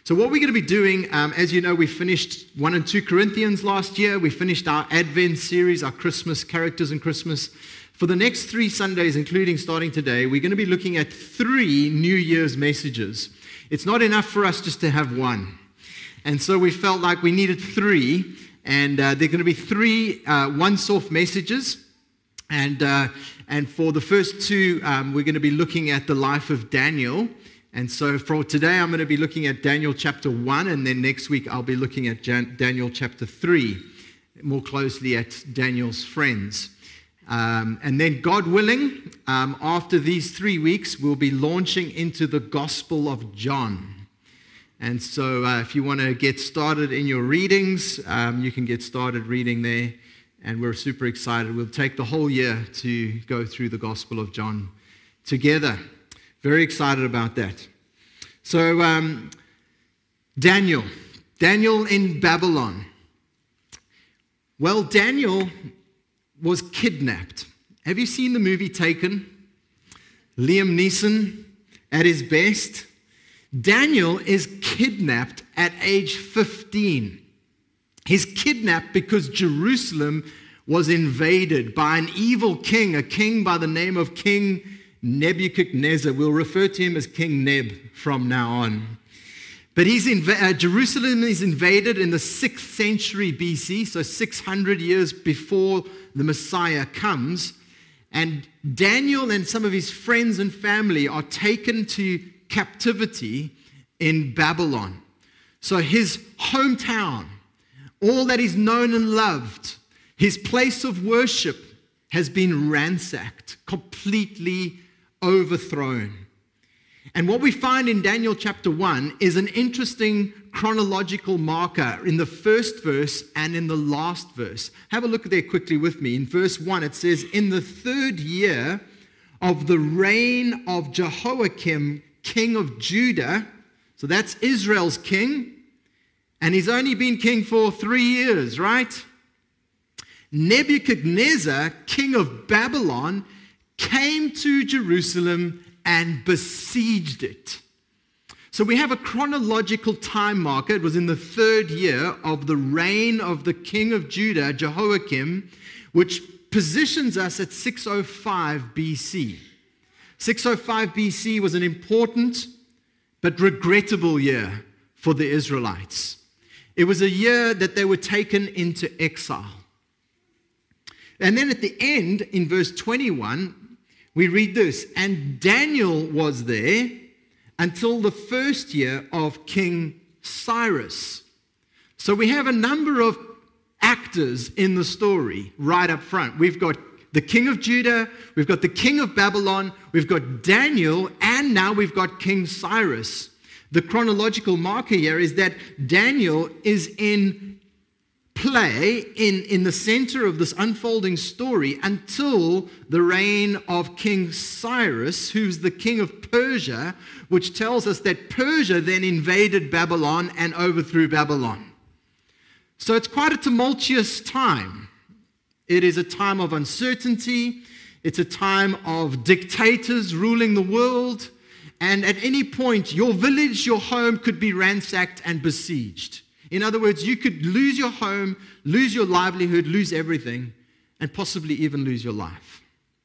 So what we're going to be doing, as you know, we finished 1 and 2 Corinthians last year. We finished our Advent series, our Christmas, Characters in Christmas. For the next 3 Sundays, including starting today, we're going to be looking at 3 New Year's messages. It's not enough for us just to have one. And so we felt like we needed 3, and they're going to be 3 once-off messages. And for the first 2, we're going to be looking at the life of Daniel. And so for today, I'm going to be looking at Daniel chapter 1, and then next week I'll be looking at Daniel chapter 3, more closely at Daniel's friends. And then, God willing, after these 3 weeks, we'll be launching into the Gospel of John. And so if you want to get started in your readings, you can get started reading there. And we're super excited. We'll take the whole year to go through the Gospel of John together. Very excited about that. So, Daniel in Babylon. Well, Daniel was kidnapped. Have you seen the movie Taken? Liam Neeson at his best. Daniel is kidnapped at age 15. He's kidnapped because Jerusalem was invaded by an evil king, a king by the name of King Nebuchadnezzar. We'll refer to him as King Neb from now on. But Jerusalem is invaded in the 6th century BC, so 600 years before the Messiah comes. And Daniel and some of his friends and family are taken to captivity in Babylon. So his hometown, all that is known and loved, his place of worship has been ransacked, completely overthrown. And what we find in Daniel chapter 1 is an interesting chronological marker in the first verse and in the last verse. Have a look there quickly with me. In verse 1 it says, "In the 3rd year of the reign of Jehoiakim, king of Judah," so that's Israel's king, and he's only been king for 3 years, right? "Nebuchadnezzar, king of Babylon, came to Jerusalem and besieged it." So we have a chronological time marker. It was in the 3rd year of the reign of the king of Judah, Jehoiakim, which positions us at 605 BC. 605 BC was an important but regrettable year for the Israelites. It was a year that they were taken into exile. And then at the end, in verse 21, we read this, "And Daniel was there until the 1st year of King Cyrus." So we have a number of actors in the story right up front. We've got the king of Judah, we've got the king of Babylon, we've got Daniel, and now we've got King Cyrus. The chronological marker here is that Daniel is in play in the center of this unfolding story until the reign of King Cyrus, who's the king of Persia, which tells us that Persia then invaded Babylon and overthrew Babylon. So it's quite a tumultuous time. It is a time of uncertainty. It's a time of dictators ruling the world. And at any point, your village, your home could be ransacked and besieged. In other words, you could lose your home, lose your livelihood, lose everything, and possibly even lose your life.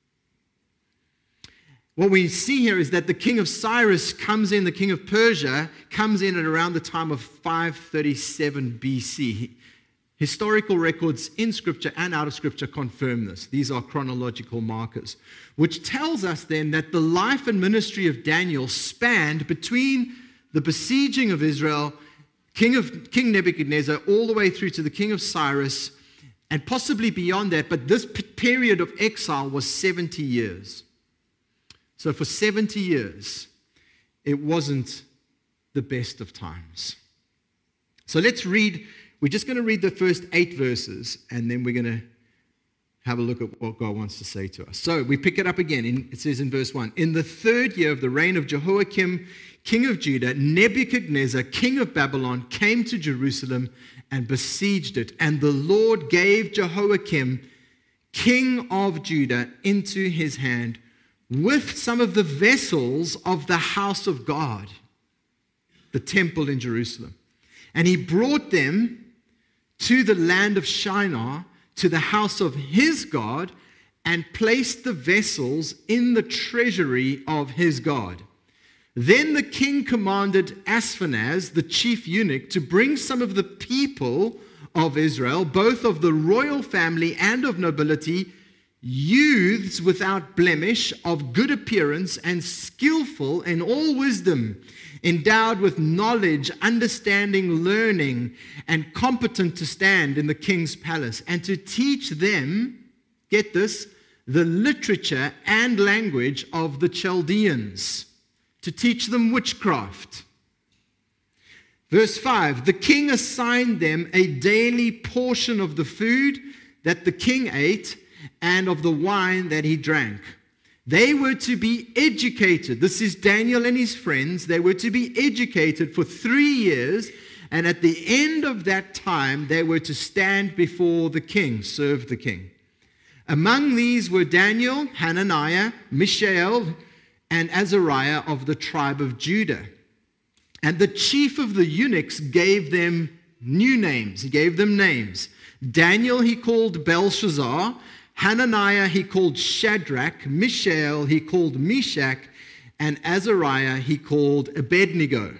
What we see here is that the king of Cyrus comes in, the king of Persia comes in at around the time of 537 BC. Historical records in Scripture and out of Scripture confirm this. These are chronological markers, which tells us then that the life and ministry of Daniel spanned between the besieging of Israel, King Nebuchadnezzar, all the way through to the king of Cyrus, and possibly beyond that, but this period of exile was 70 years. So for 70 years, it wasn't the best of times. So let's read, we're just going to read the first 8 verses, and then we're going to have a look at what God wants to say to us. So we pick it up again. It says in verse 1, "In the 3rd year of the reign of Jehoiakim, king of Judah, Nebuchadnezzar, king of Babylon, came to Jerusalem and besieged it. And the Lord gave Jehoiakim, king of Judah, into his hand with some of the vessels of the house of God." the temple in Jerusalem. And he brought them to the land of Shinar, to the house of his God, and placed the vessels in the treasury of his God. Then the king commanded Ashpenaz, the chief eunuch, to bring some of the people of Israel, both of the royal family and of nobility, youths without blemish, of good appearance, and skillful in all wisdom, endowed with knowledge, understanding, learning, and competent to stand in the king's palace, and to teach them, get this, the literature and language of the Chaldeans, to teach them witchcraft. Verse 5, the king assigned them a daily portion of the food that the king ate and of the wine that he drank. They were to be educated. This is Daniel and his friends. They were to be educated for 3 years, and at the end of that time, they were to stand before the king, serve the king. Among these were Daniel, Hananiah, Mishael, and Azariah of the tribe of Judah. And the chief of the eunuchs gave them new names. He gave them names. Daniel he called Belshazzar. Hananiah he called Shadrach. Mishael he called Meshach. And Azariah he called Abednego.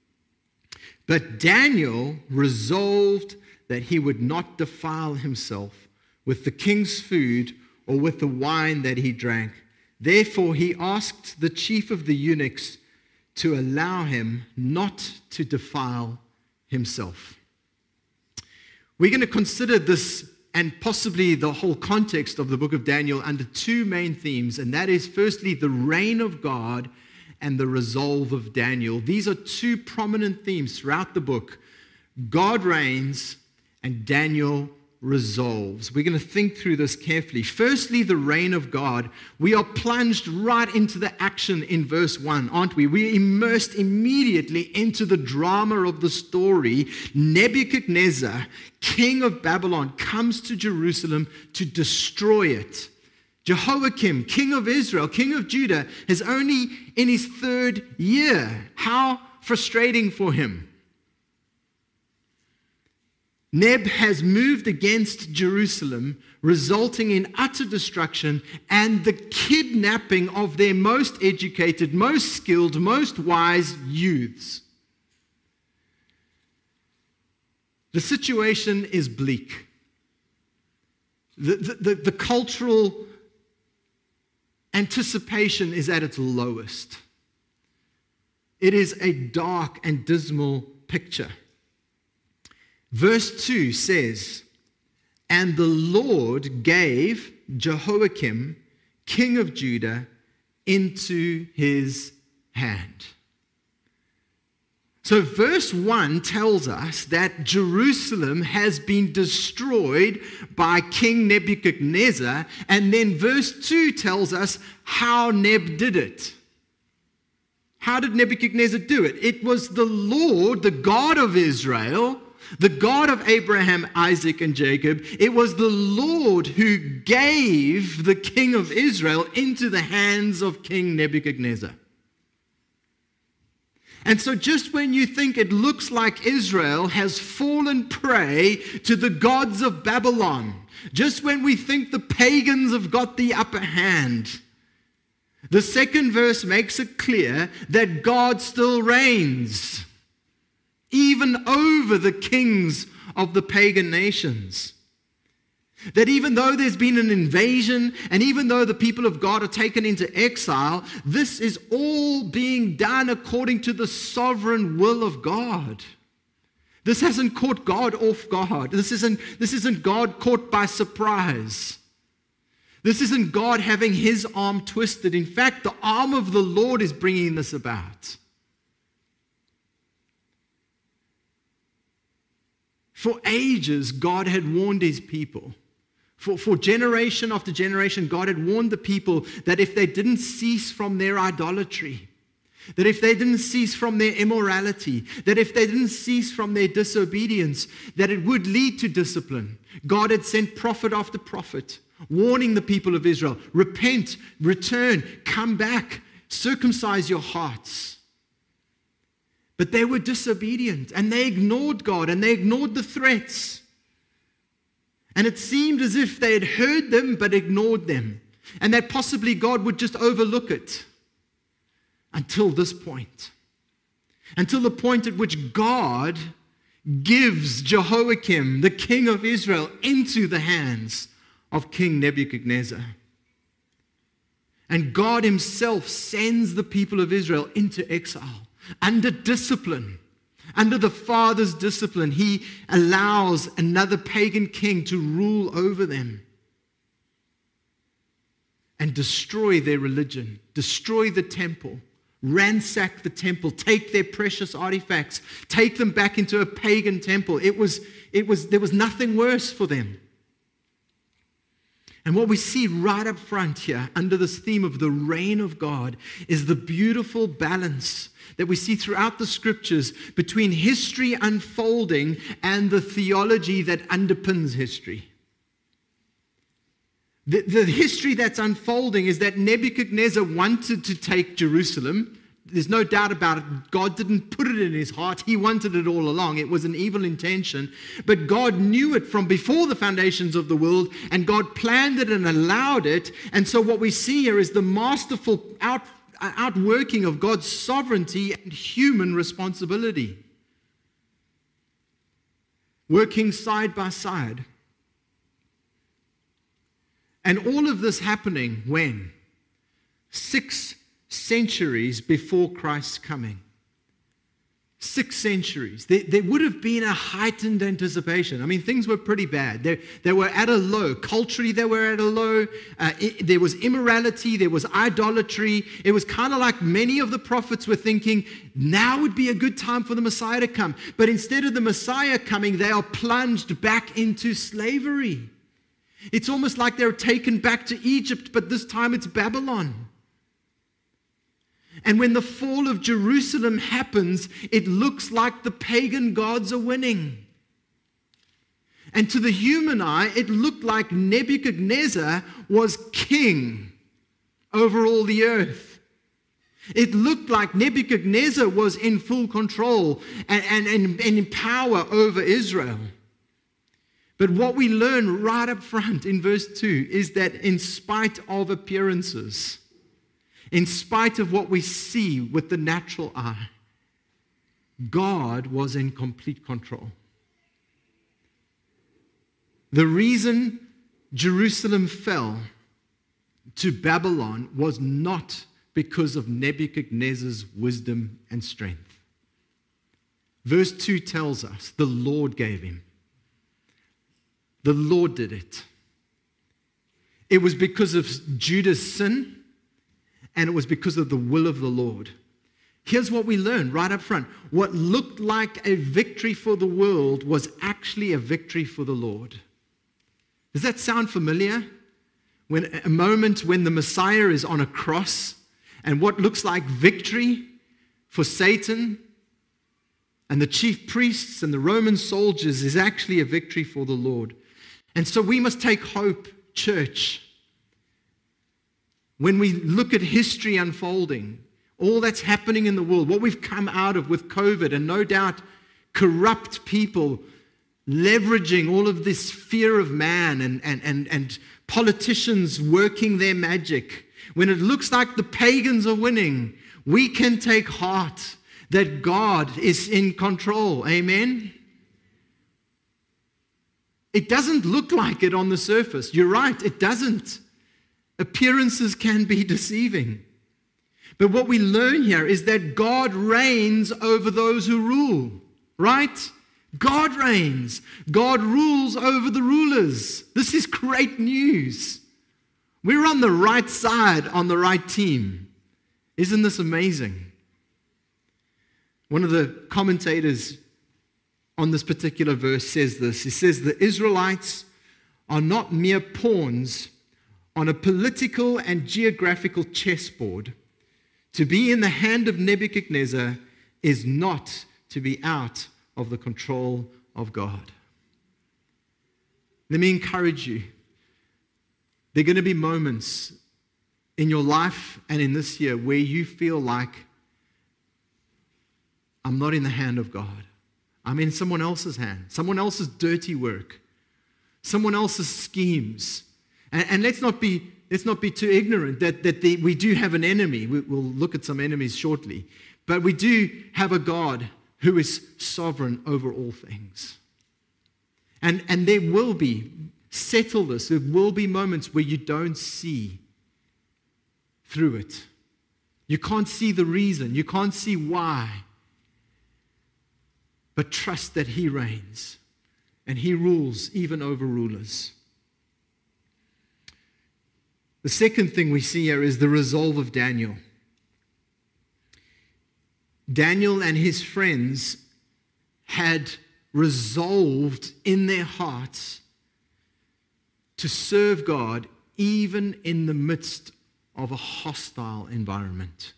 But Daniel resolved that he would not defile himself with the king's food or with the wine that he drank. Therefore he asked the chief of the eunuchs to allow him not to defile himself. We're going to consider this and possibly the whole context of the book of Daniel under two main themes, and that is firstly the reign of God and the resolve of Daniel. These are two prominent themes throughout the book. God reigns and Daniel resolves. We're going to think through this carefully. Firstly, the reign of God. We are plunged right into the action in verse 1, aren't we? We're immersed immediately into the drama of the story. Nebuchadnezzar, king of Babylon, comes to Jerusalem to destroy it. Jehoiakim, king of Israel, king of Judah, is only in his 3rd year. How frustrating for him. Neb has moved against Jerusalem, resulting in utter destruction and the kidnapping of their most educated, most skilled, most wise youths. The situation is bleak. The cultural anticipation is at its lowest. It is a dark and dismal picture. Verse 2 says, and the Lord gave Jehoiakim, king of Judah, into his hand. So verse 1 tells us that Jerusalem has been destroyed by King Nebuchadnezzar, and then verse 2 tells us how Neb did it. How did Nebuchadnezzar do it? It was the Lord, the God of Israel, the God of Abraham, Isaac, and Jacob. It was the Lord who gave the king of Israel into the hands of King Nebuchadnezzar. And so just when you think it looks like Israel has fallen prey to the gods of Babylon, just when we think the pagans have got the upper hand, the second verse makes it clear that God still reigns, even over the kings of the pagan nations. That even though there's been an invasion, and even though the people of God are taken into exile, this is all being done according to the sovereign will of God. This hasn't caught God off guard. This isn't God caught by surprise. This isn't God having his arm twisted. In fact, the arm of the Lord is bringing this about. For ages, God had warned his people. For generation after generation, God had warned the people that if they didn't cease from their idolatry, that if they didn't cease from their immorality, that if they didn't cease from their disobedience, that it would lead to discipline. God had sent prophet after prophet, warning the people of Israel, repent, return, come back, circumcise your hearts. But they were disobedient, and they ignored God, and they ignored the threats. And it seemed as if they had heard them but ignored them, and that possibly God would just overlook it until this point. Until the point at which God gives Jehoiakim, the king of Israel, into the hands of King Nebuchadnezzar. And God himself sends the people of Israel into exile under discipline. Under the Father's discipline, he allows another pagan king to rule over them and destroy their religion, destroy the temple, ransack the temple, take their precious artifacts, take them back into a pagan temple. There was nothing worse for them. And what we see right up front here under this theme of the reign of God is the beautiful balance that we see throughout the scriptures between history unfolding and the theology that underpins history. The history that's unfolding is that Nebuchadnezzar wanted to take Jerusalem. There's no doubt about it. God didn't put it in his heart. He wanted it all along. It was an evil intention. But God knew it from before the foundations of the world, and God planned it and allowed it. And so what we see here is the masterful outworking of God's sovereignty and human responsibility, working side by side. And all of this happening when? 6 centuries before Christ's coming. 6 centuries. There would have been a heightened anticipation. I mean, things were pretty bad. They were at a low. Culturally, they were at a low. There was immorality. There was idolatry. It was kind of like many of the prophets were thinking, now would be a good time for the Messiah to come. But instead of the Messiah coming, they are plunged back into slavery. It's almost like they're taken back to Egypt, but this time it's Babylon. And when the fall of Jerusalem happens, it looks like the pagan gods are winning. And to the human eye, it looked like Nebuchadnezzar was king over all the earth. It looked like Nebuchadnezzar was in full control and in power over Israel. But what we learn right up front in verse 2 is that in spite of appearances, in spite of what we see with the natural eye, God was in complete control. The reason Jerusalem fell to Babylon was not because of Nebuchadnezzar's wisdom and strength. Verse 2 tells us the Lord gave him. The Lord did it. It was because of Judah's sin, and it was because of the will of the Lord. Here's what we learn right up front. What looked like a victory for the world was actually a victory for the Lord. Does that sound familiar? A moment when the Messiah is on a cross, and what looks like victory for Satan and the chief priests and the Roman soldiers is actually a victory for the Lord. And so we must take hope, church. When we look at history unfolding, all that's happening in the world, what we've come out of with COVID, and no doubt corrupt people leveraging all of this fear of man and politicians working their magic. When it looks like the pagans are winning, we can take heart that God is in control. Amen? It doesn't look like it on the surface. You're right, it doesn't. Appearances can be deceiving. But what we learn here is that God reigns over those who rule, right? God reigns. God rules over the rulers. This is great news. We're on the right side, on the right team. Isn't this amazing? One of the commentators on this particular verse says this. He says, the Israelites are not mere pawns on a political and geographical chessboard. To be in the hand of Nebuchadnezzar is not to be out of the control of God. Let me encourage you. There are going to be moments in your life and in this year where you feel like I'm not in the hand of God. I'm in someone else's hand, someone else's dirty work, someone else's schemes. And let's not be too ignorant that we do have an enemy. We'll look at some enemies shortly. But we do have a God who is sovereign over all things. And there will be, settle this, there will be moments where you don't see through it. You can't see the reason. You can't see why. But trust that He reigns and He rules even over rulers. The second thing we see here is the resolve of Daniel. Daniel and his friends had resolved in their hearts to serve God even in the midst of a hostile environment.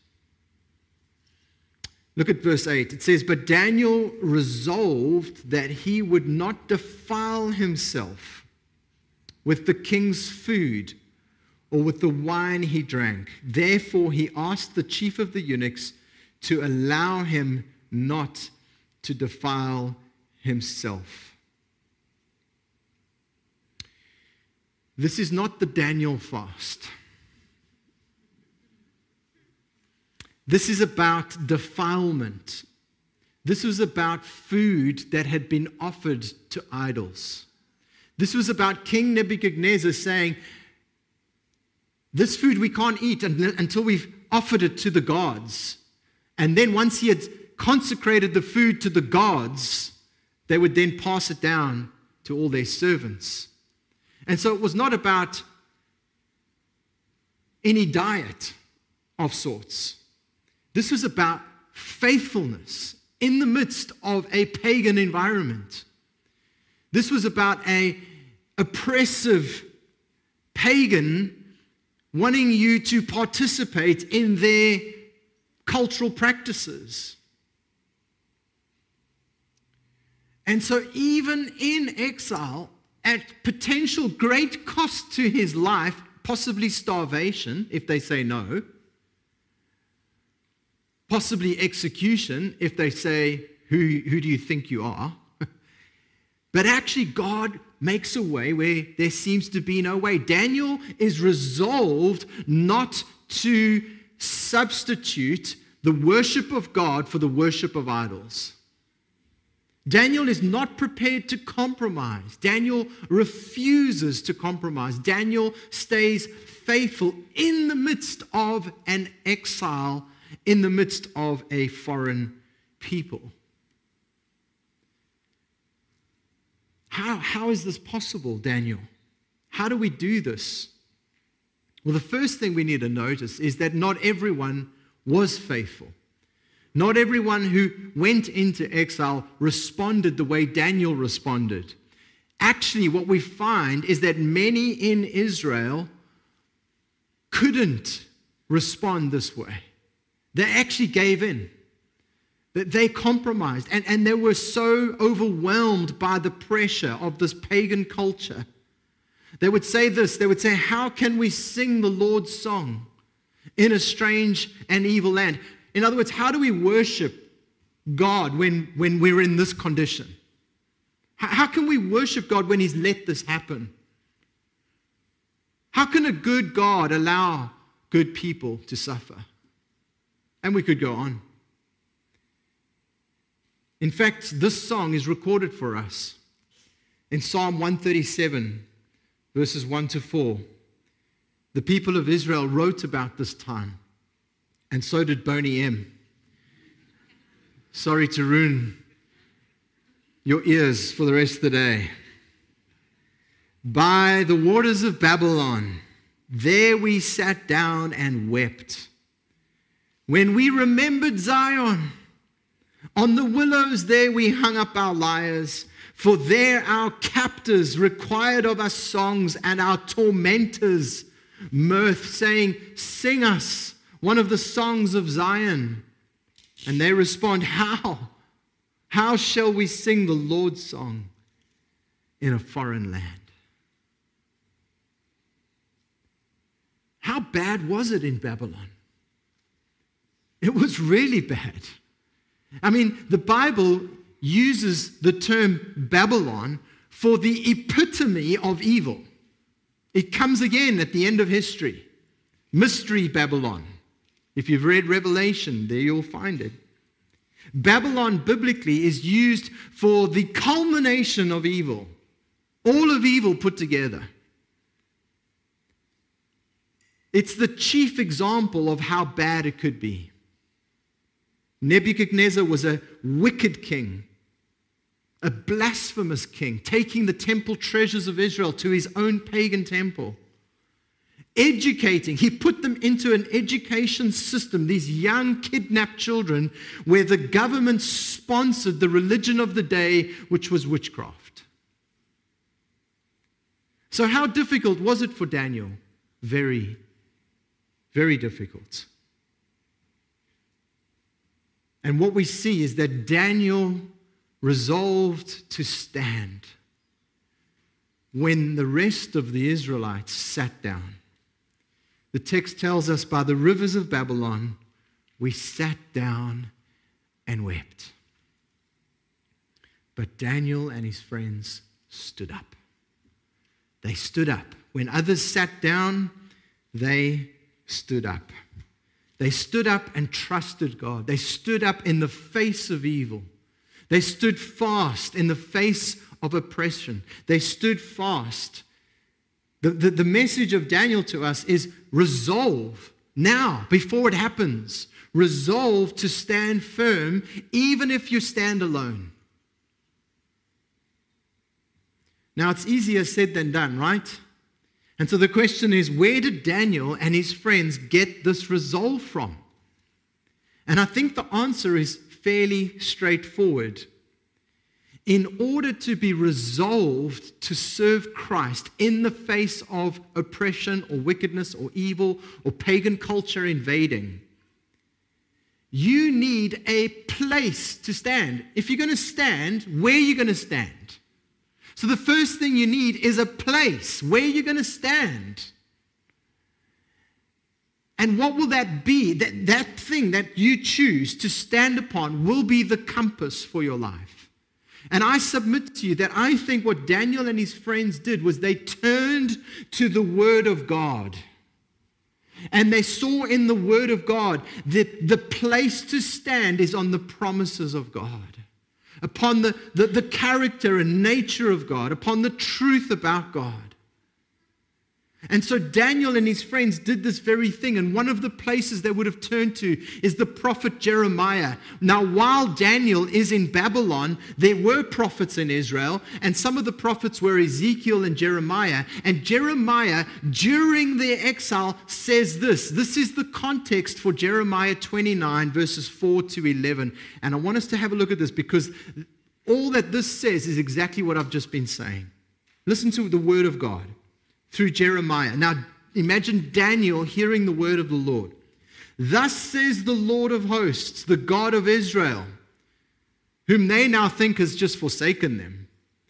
Look at verse 8. It says, "But Daniel resolved that he would not defile himself with the king's food or with the wine he drank. Therefore he asked the chief of the eunuchs to allow him not to defile himself." This is not the Daniel fast. This is about defilement. This was about food that had been offered to idols. This was about King Nebuchadnezzar saying, this food we can't eat until we've offered it to the gods. And then once he had consecrated the food to the gods, they would then pass it down to all their servants. And so it was not about any diet of sorts. This was about faithfulness in the midst of a pagan environment. This was about an oppressive pagan wanting you to participate in their cultural practices. And so even in exile, at potential great cost to his life, possibly starvation if they say no, possibly execution if they say, who do you think you are? But actually God makes a way where there seems to be no way. Daniel is resolved not to substitute the worship of God for the worship of idols. Daniel is not prepared to compromise. Daniel refuses to compromise. Daniel stays faithful in the midst of an exile, in the midst of a foreign people. How is this possible, Daniel? How do we do this? Well, the first thing we need to notice is that not everyone was faithful. Not everyone who went into exile responded the way Daniel responded. Actually, what we find is that many in Israel couldn't respond this way. They actually gave in. They compromised. And they were so overwhelmed by the pressure of this pagan culture. They would say this. They would say, how can we sing the Lord's song in a strange and evil land? In other words, how do we worship God when we're in this condition? How can we worship God when He's let this happen? How can a good God allow good people to suffer? And we could go on. In fact, this song is recorded for us in Psalm 137, verses 1 to 4. The people of Israel wrote about this time. And so did Boney M. Sorry to ruin your ears for the rest of the day. By the waters of Babylon, there we sat down and wept. When we remembered Zion, on the willows there we hung up our lyres, for there our captors required of us songs and our tormentors mirth, saying, sing us one of the songs of Zion. And they respond, how? How shall we sing the Lord's song in a foreign land? How bad was it in Babylon? It was really bad. I mean, the Bible uses the term Babylon for the epitome of evil. It comes again at the end of history. Mystery Babylon. If you've read Revelation, there you'll find it. Babylon biblically is used for the culmination of evil. All of evil put together. It's the chief example of how bad it could be. Nebuchadnezzar was a wicked king, a blasphemous king, taking the temple treasures of Israel to his own pagan temple. Educating, he put them into an education system, these young kidnapped children, where the government sponsored the religion of the day, which was witchcraft. So how difficult was it for Daniel? Very, very difficult. And what we see is that Daniel resolved to stand when the rest of the Israelites sat down. The text tells us, by the rivers of Babylon, we sat down and wept. But Daniel and his friends stood up. They stood up. When others sat down, they stood up. They stood up and trusted God. They stood up in the face of evil. They stood fast in the face of oppression. They stood fast. The message of Daniel to us is resolve now, before it happens. Resolve to stand firm, even if you stand alone. Now, it's easier said than done, right? And so the question is, where did Daniel and his friends get this resolve from? And I think the answer is fairly straightforward. In order to be resolved to serve Christ in the face of oppression or wickedness or evil or pagan culture invading, you need a place to stand. If you're going to stand, where are you going to stand? So the first thing you need is a place where you're going to stand. And what will that be? That thing that you choose to stand upon will be the compass for your life. And I submit to you that I think what Daniel and his friends did was they turned to the Word of God. And they saw in the Word of God that the place to stand is on the promises of God, upon the character and nature of God, upon the truth about God. And so Daniel and his friends did this very thing. And one of the places they would have turned to is the prophet Jeremiah. Now, while Daniel is in Babylon, there were prophets in Israel. And some of the prophets were Ezekiel and Jeremiah. And Jeremiah, during their exile, says this. This is the context for Jeremiah 29, verses 4 to 11. And I want us to have a look at this because all that this says is exactly what I've just been saying. Listen to the word of God through Jeremiah. Now, imagine Daniel hearing the word of the Lord. Thus says the Lord of hosts, the God of Israel, whom they now think has just forsaken them,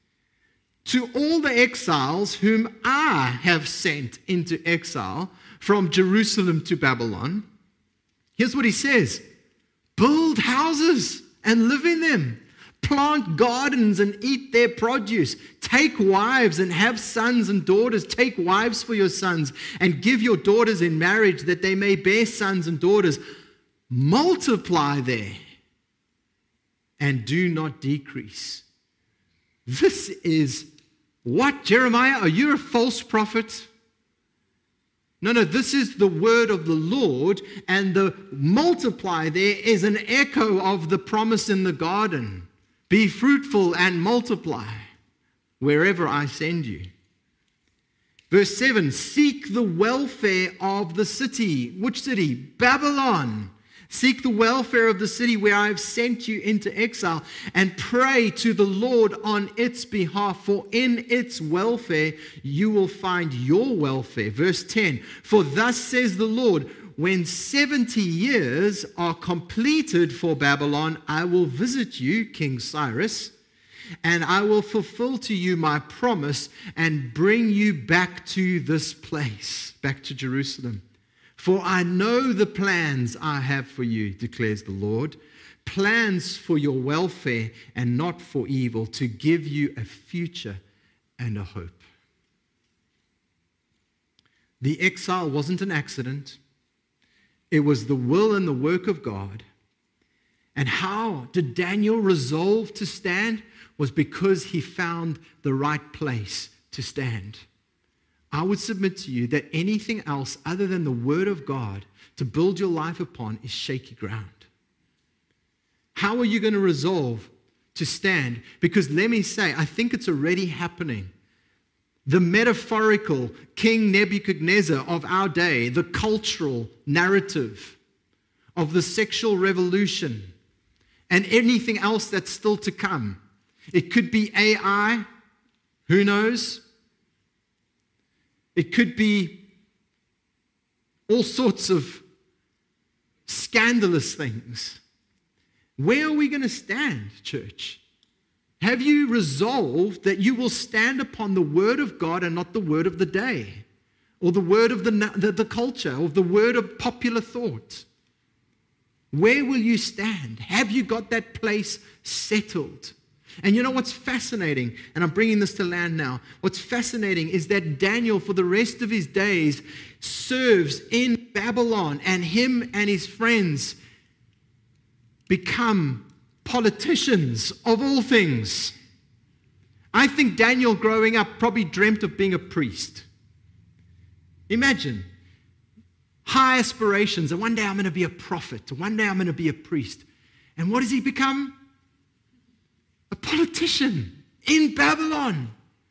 to all the exiles whom I have sent into exile from Jerusalem to Babylon. Here's what he says. Build houses and live in them. Plant gardens and eat their produce. Take wives and have sons and daughters. Take wives for your sons and give your daughters in marriage that they may bear sons and daughters. Multiply there and do not decrease. This is what, Jeremiah? Are you a false prophet? No, this is the word of the Lord, and the multiply there is an echo of the promise in the garden. Be fruitful and multiply wherever I send you. Verse 7, seek the welfare of the city. Which city? Babylon. Seek the welfare of the city where I have sent you into exile, and pray to the Lord on its behalf, for in its welfare you will find your welfare. Verse 10, for thus says the Lord, when 70 years are completed for Babylon, I will visit you, King Cyrus, and I will fulfill to you my promise and bring you back to this place, back to Jerusalem. For I know the plans I have for you, declares the Lord, plans for your welfare and not for evil, to give you a future and a hope. The exile wasn't an accident. It was the will and the work of God. And how did Daniel resolve to stand? Was because he found the right place to stand. I would submit to you that anything else other than the Word of God to build your life upon is shaky ground. How are you going to resolve to stand? Because let me say, I think it's already happening. The metaphorical King Nebuchadnezzar of our day, the cultural narrative of the sexual revolution, and anything else that's still to come. It could be AI, who knows? It could be all sorts of scandalous things. Where are we going to stand, church? Have you resolved that you will stand upon the word of God and not the word of the day, or the word of the culture, or the word of popular thought? Where will you stand? Have you got that place settled? And you know what's fascinating, and I'm bringing this to land now, what's fascinating is that Daniel, for the rest of his days, serves in Babylon, and him and his friends become politicians of all things. I think Daniel growing up probably dreamt of being a priest. Imagine, high aspirations, and one day I'm going to be a prophet, one day I'm going to be a priest. And what does he become? A politician in Babylon.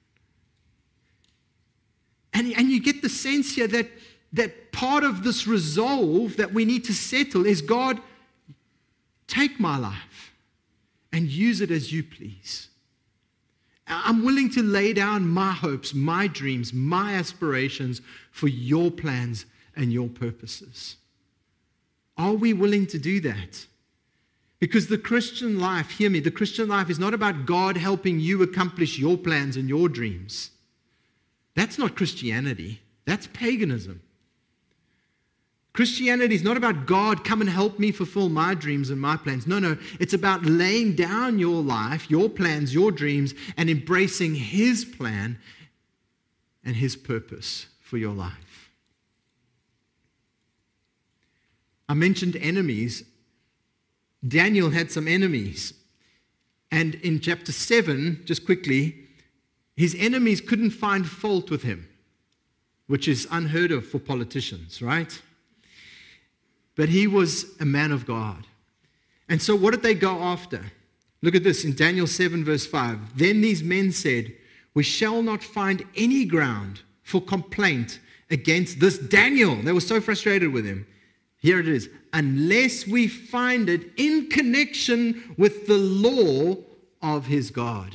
And you get the sense here that part of this resolve that we need to settle is, God, take my life and use it as you please. I'm willing to lay down my hopes, my dreams, my aspirations for your plans and your purposes. Are we willing to do that? Because the Christian life, hear me, the Christian life is not about God helping you accomplish your plans and your dreams. That's not Christianity. That's paganism. Christianity is not about God, come and help me fulfill my dreams and my plans. No, it's about laying down your life, your plans, your dreams, and embracing His plan and His purpose for your life. I mentioned enemies. Daniel had some enemies. And in chapter 7, just quickly, his enemies couldn't find fault with him, which is unheard of for politicians, right? But he was a man of God. And so what did they go after? Look at this in Daniel 7 verse 5. Then these men said, we shall not find any ground for complaint against this Daniel. They were so frustrated with him. Here it is. Unless we find it in connection with the law of his God.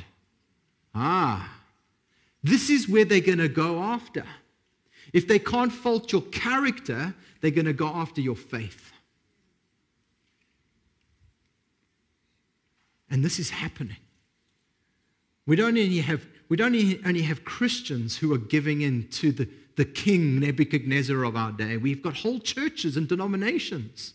This is where they're going to go after. If they can't fault your character, they're going to go after your faith. And this is happening. We don't only have Christians who are giving in to the King Nebuchadnezzar of our day. We've got whole churches and denominations.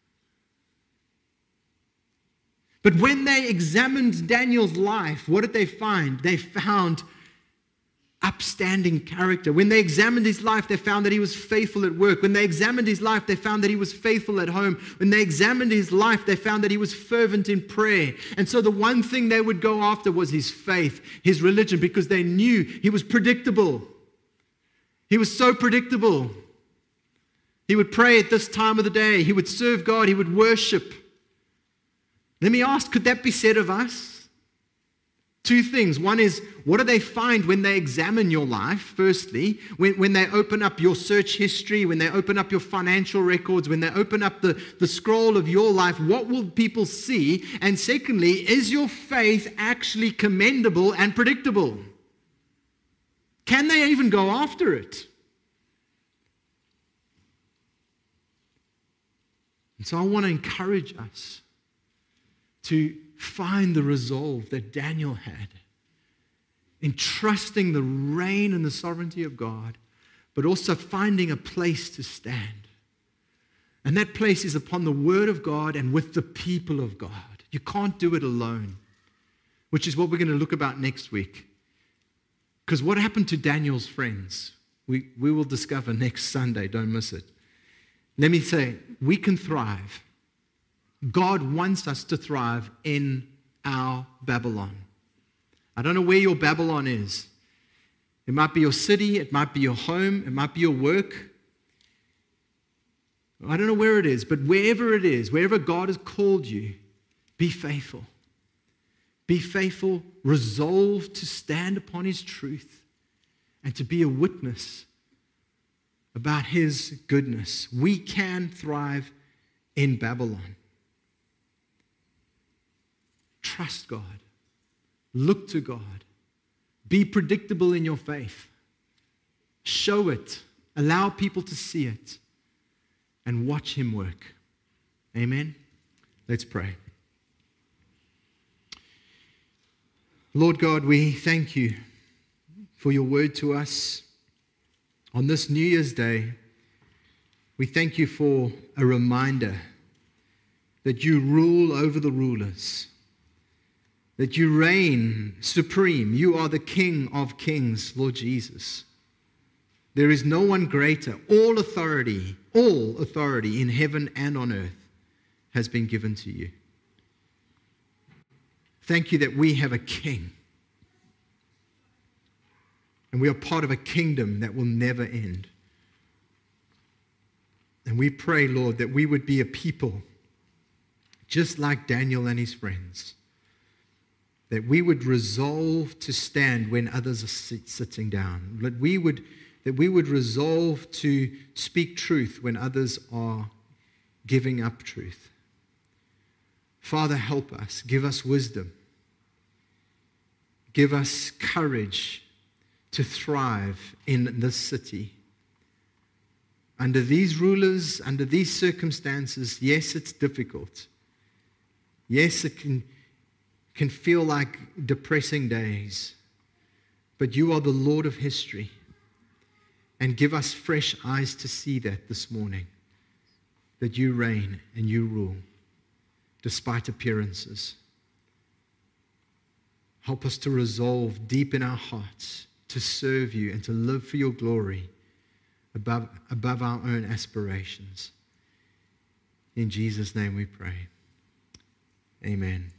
But when they examined Daniel's life, what did they find? They found upstanding character. When they examined his life, they found that he was faithful at work. When they examined his life, they found that he was faithful at home. When they examined his life, they found that he was fervent in prayer. And so the one thing they would go after was his faith, his religion, because they knew he was predictable. He was so predictable. He would pray at this time of the day. He would serve God. He would worship. Let me ask, could that be said of us? Two things. One is, what do they find when they examine your life? Firstly, when they open up your search history, when they open up your financial records, when they open up the scroll of your life, what will people see? And secondly, is your faith actually commendable and predictable? Can they even go after it? And so I want to encourage us to find the resolve that Daniel had in trusting the reign and the sovereignty of God, but also finding a place to stand. And that place is upon the Word of God and with the people of God. You can't do it alone, which is what we're going to look about next week. Because what happened to Daniel's friends, we will discover next Sunday. Don't miss it. Let me say, we can thrive. God wants us to thrive in our Babylon. I don't know where your Babylon is. It might be your city. It might be your home. It might be your work. I don't know where it is, but wherever it is, wherever God has called you, be faithful. Be faithful, resolve to stand upon His truth and to be a witness about His goodness. We can thrive in Babylon. Trust God. Look to God. Be predictable in your faith. Show it. Allow people to see it. And watch Him work. Amen? Let's pray. Lord God, we thank You for Your word to us on this New Year's Day. We thank You for a reminder that You rule over the rulers, that You reign supreme. You are the King of kings, Lord Jesus. There is no one greater. All authority in heaven and on earth has been given to You. Thank You that we have a king. And we are part of a kingdom that will never end. And we pray, Lord, that we would be a people just like Daniel and his friends. That we would resolve to stand when others are sitting down. That we would resolve to speak truth when others are giving up truth. Father, help us. Give us wisdom. Give us courage to thrive in this city. Under these rulers, under these circumstances, yes, it's difficult. Yes, it can feel like depressing days. But You are the Lord of history. And give us fresh eyes to see that this morning. That You reign and You rule, despite appearances. Help us to resolve deep in our hearts to serve You and to live for Your glory above our own aspirations. In Jesus' name we pray. Amen.